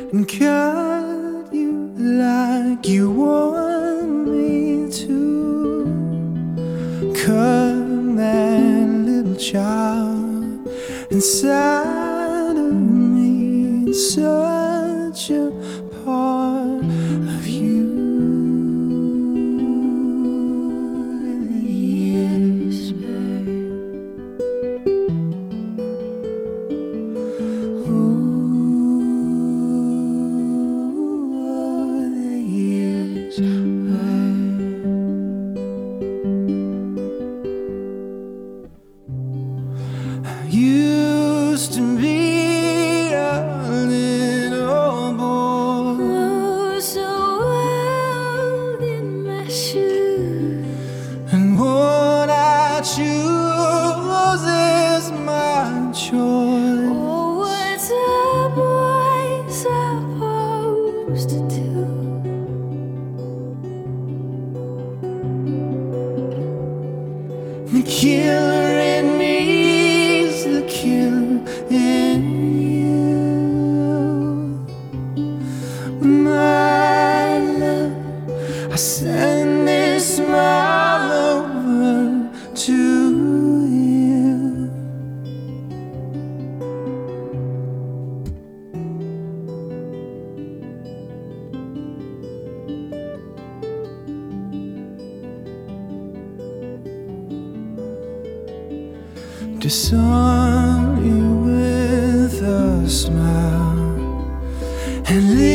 and cut you like you want me to. Cut that little child inside of me, such a part of you. Yes, babe. Used to be a little boy, Oh, so wild in my shoes. and what I choose is my choice. Oh, what's a boy supposed to do? The killer in me is the killer in you. My love, I send this smile over to you. Disarm you with a smile and leave